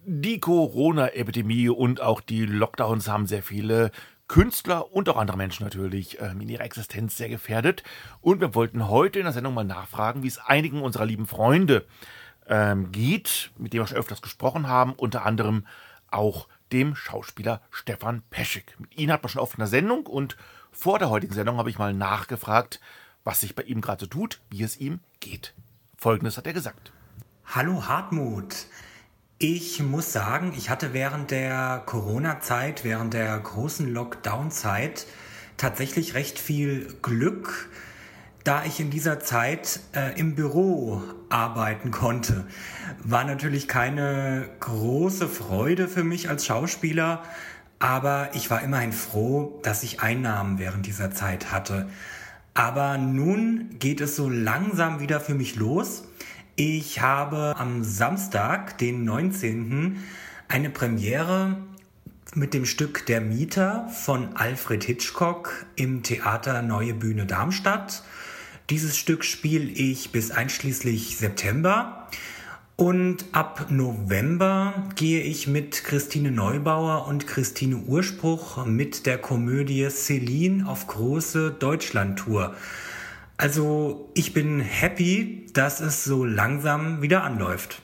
Die Corona-Epidemie und auch die Lockdowns haben sehr viele Künstler und auch andere Menschen natürlich in ihrer Existenz sehr gefährdet. Und wir wollten heute in der Sendung mal nachfragen, wie es einigen unserer lieben Freunde geht, mit denen wir schon öfters gesprochen haben, unter anderem auch dem Schauspieler Stefan Peschig. Mit ihm hat man schon oft in der Sendung und vor der heutigen Sendung habe ich mal nachgefragt, was sich bei ihm gerade so tut, wie es ihm geht. Folgendes hat er gesagt. Hallo Hartmut. Ich muss sagen, ich hatte während der Corona-Zeit, während der großen Lockdown-Zeit tatsächlich recht viel Glück, da ich in dieser Zeit im Büro arbeiten konnte. War natürlich keine große Freude für mich als Schauspieler, aber ich war immerhin froh, dass ich Einnahmen während dieser Zeit hatte. Aber nun geht es so langsam wieder für mich los. Ich habe am Samstag, den 19., eine Premiere mit dem Stück Der Mieter von Alfred Hitchcock im Theater Neue Bühne Darmstadt. Dieses Stück spiele ich bis einschließlich September. Und ab November gehe ich mit Christine Neubauer und Christine Urspruch mit der Komödie Celine auf große Deutschland-Tour. Also ich bin happy, dass es so langsam wieder anläuft.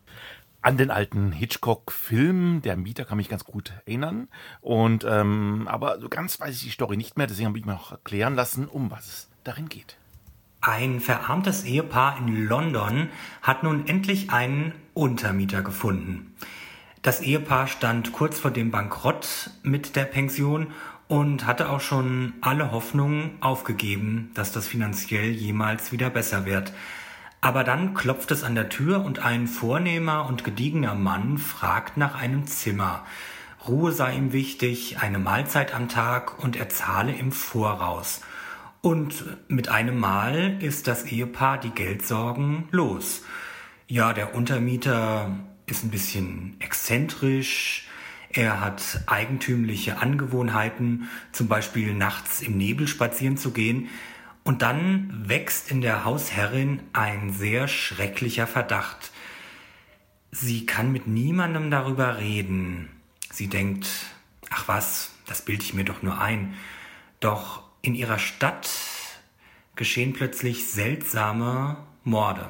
An den alten Hitchcock-Film, Der Mieter, kann mich ganz gut erinnern. Und aber so ganz weiß ich die Story nicht mehr, deswegen habe ich mir noch erklären lassen, um was es darin geht. Ein verarmtes Ehepaar in London hat nun endlich einen Untermieter gefunden. Das Ehepaar stand kurz vor dem Bankrott mit der Pension und hatte auch schon alle Hoffnungen aufgegeben, dass das finanziell jemals wieder besser wird. Aber dann klopft es an der Tür und ein vornehmer und gediegener Mann fragt nach einem Zimmer. Ruhe sei ihm wichtig, eine Mahlzeit am Tag und er zahle im Voraus. Und mit einem Mal ist das Ehepaar die Geldsorgen los. Ja, der Untermieter ist ein bisschen exzentrisch. Er hat eigentümliche Angewohnheiten, zum Beispiel nachts im Nebel spazieren zu gehen. Und dann wächst in der Hausherrin ein sehr schrecklicher Verdacht. Sie kann mit niemandem darüber reden. Sie denkt, ach was, das bilde ich mir doch nur ein. Doch in ihrer Stadt geschehen plötzlich seltsame Morde.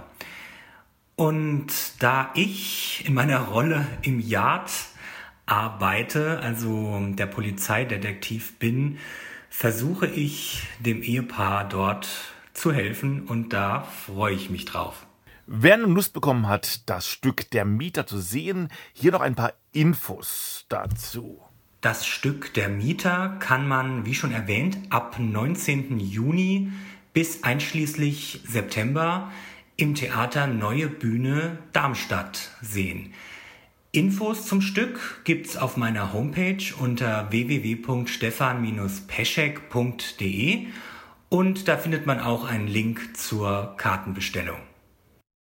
Und da ich in meiner Rolle im Yard arbeite, also der Polizeidetektiv bin, versuche ich dem Ehepaar dort zu helfen und da freue ich mich drauf. Wer nun Lust bekommen hat, das Stück Der Mieter zu sehen, hier noch ein paar Infos dazu. Das Stück Der Mieter kann man, wie schon erwähnt, ab 19. Juni bis einschließlich September im Theater Neue Bühne Darmstadt sehen. Infos zum Stück gibt's auf meiner Homepage unter www.stefan-peschek.de und da findet man auch einen Link zur Kartenbestellung.